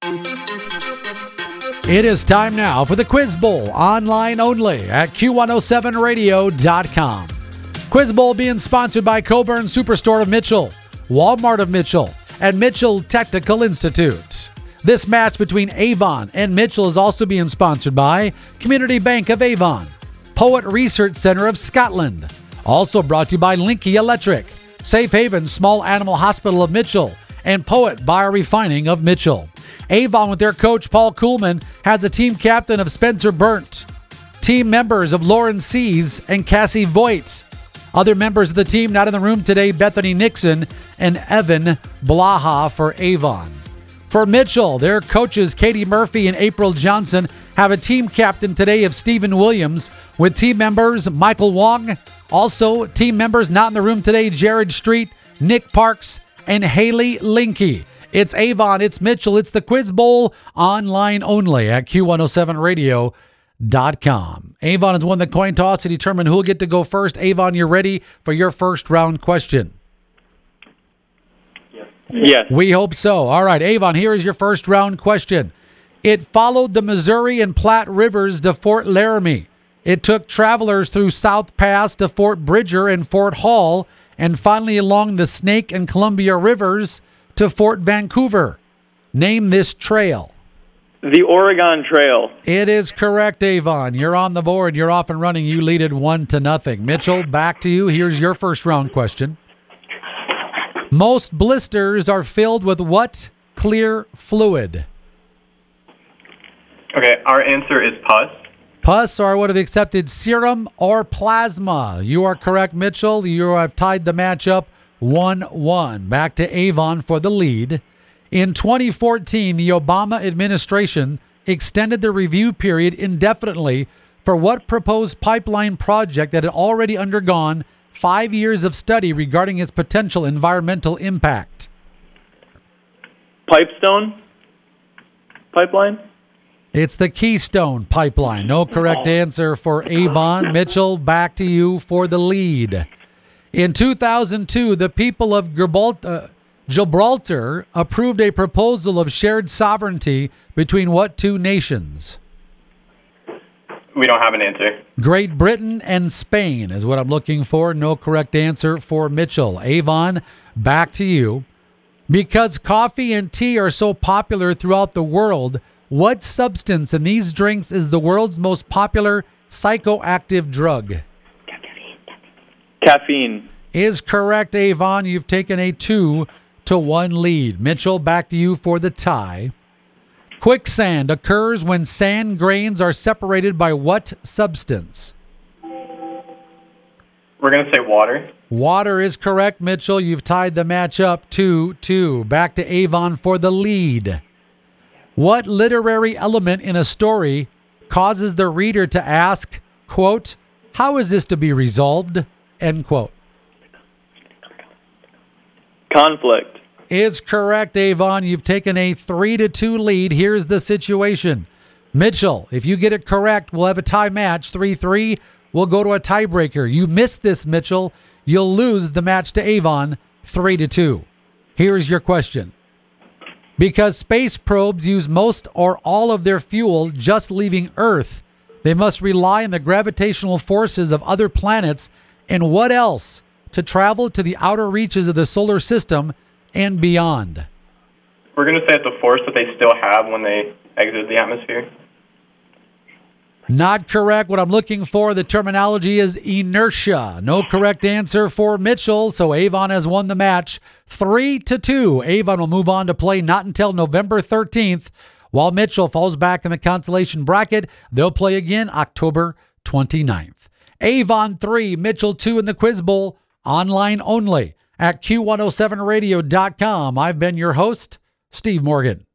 It is time now for the Quiz Bowl, online only at Q107radio.com. Quiz Bowl being sponsored by Coburn Superstore of Mitchell, Walmart of Mitchell, and Mitchell Technical Institute. This match between Avon and Mitchell is also being sponsored by Community Bank of Avon, Poet Research Center of Scotland. Also brought to you by Linky Electric, Safe Haven Small Animal Hospital of Mitchell, and Poet Biorefining of Mitchell. Avon, with their coach Paul Kuhlman, has a team captain of Spencer Burnt, team members of Lauren Sees and Cassie Voigt. Other members of the team not in the room today, Bethany Nixon and Evan Blaha for Avon. For Mitchell, their coaches Katie Murphy and April Johnson have a team captain today of Stephen Williams, with team members Michael Wong. Also, team members not in the room today, Jared Street, Nick Parks, and Haley Linky. It's Avon, it's Mitchell, it's the Quiz Bowl, online only at Q107radio.com. Avon has won the coin toss to determine who will get to go first. Avon, you're ready for your first round question? Yes. We hope so. All right, Avon, here is your first round question. It followed the Missouri and Platte Rivers to Fort Laramie. It took travelers through South Pass to Fort Bridger and Fort Hall, and finally along the Snake and Columbia Rivers to Fort Vancouver. Name this trail. The Oregon Trail. It is correct, Avon. You're on the board. You're off and running. You lead it 1-0. Mitchell, back to you. Here's your first round question. Most blisters are filled with what clear fluid? Okay, our answer is pus. Pus, or I would have accepted serum or plasma. You are correct, Mitchell. You have tied the matchup 1-1. Back to Avon for the lead. In 2014, the Obama administration extended the review period indefinitely for what proposed pipeline project that had already undergone 5 years of study regarding its potential environmental impact. Pipestone Pipeline? It's the Keystone Pipeline. No correct answer for Avon. Mitchell, back to you for the lead. In 2002, the people of Gibraltar approved a proposal of shared sovereignty between what two nations? We don't have an answer. Great Britain and Spain is what I'm looking for. No correct answer for Mitchell. Avon, back to you. Because coffee and tea are so popular throughout the world, what substance in these drinks is the world's most popular psychoactive drug? Caffeine. Is correct, Avon. You've taken a 2-1 lead. Mitchell, back to you for the tie. Quicksand occurs when sand grains are separated by what substance? We're going to say water. Water is correct, Mitchell. You've tied the match up 2-2. Back to Avon for the lead. What literary element in a story causes the reader to ask, quote, how is this to be resolved? End quote. Conflict. Is correct, Avon. You've taken a 3-2 lead. Here's the situation. Mitchell, if you get it correct, we'll have a tie match. 3-3. We'll go to a tiebreaker. You missed this, Mitchell. You'll lose the match to Avon 3-2. Here's your question. Because space probes use most or all of their fuel just leaving Earth, they must rely on the gravitational forces of other planets and what else to travel to the outer reaches of the solar system and beyond? We're going to say it's the force that they still have when they exit the atmosphere. Not correct. What I'm looking for, the terminology is inertia. No correct answer for Mitchell, so Avon has won the match 3-2. Avon will move on to play not until November 13th, while Mitchell falls back in the consolation bracket. They'll play again October 29th. Avon 3, Mitchell 2 in the Quiz Bowl, online only at Q107radio.com. I've been your host, Steve Morgan.